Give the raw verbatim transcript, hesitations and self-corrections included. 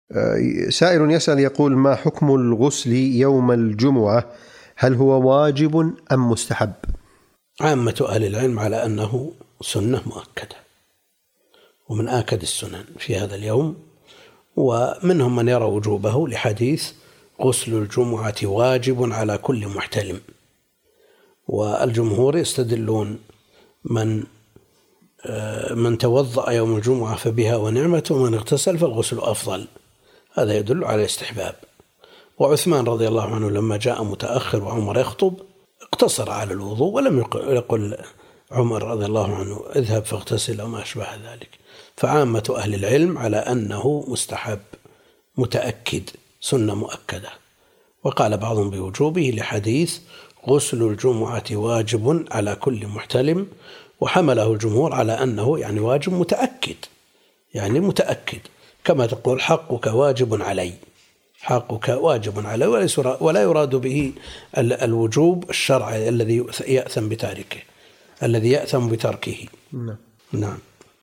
سائل يسأل يقول: ما حكم الغسل يوم الجمعة؟ هل هو واجب أم مستحب؟ عامة أهل العلم على أنه سنة مؤكدة، ومن آكد السنن في هذا اليوم، ومنهم من يرى وجوبه لحديث غسل الجمعة واجب على كل محتلم، والجمهور يستدلون من من توضأ يوم الجمعة فبها ونعمة، ومن اغتسل فالغسل أفضل. هذا يدل على الاستحباب. وعثمان رضي الله عنه لما جاء متأخر وعمر يخطب اقتصر على الوضوء، ولم يقل عمر رضي الله عنه اذهب فاغتسل أو ما أشبه ذلك. فعامة أهل العلم على أنه مستحب متأكد، سنة مؤكدة. وقال بعضهم بوجوبه لحديث غسل الجمعة واجب على كل محتلم، وحمله الجمهور على أنه يعني واجب متأكد، يعني متأكد كما تقول حقك واجب علي، حقك واجب علي، ولا يراد به الوجوب الشرعي الذي يأثم بتاركه، الذي يأثم بتركه. نعم. نعم.